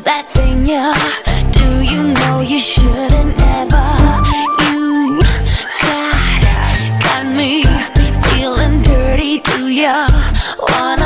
that thing, yeah. Do you know you shouldn't ever? You got me feeling dirty. Do ya wanna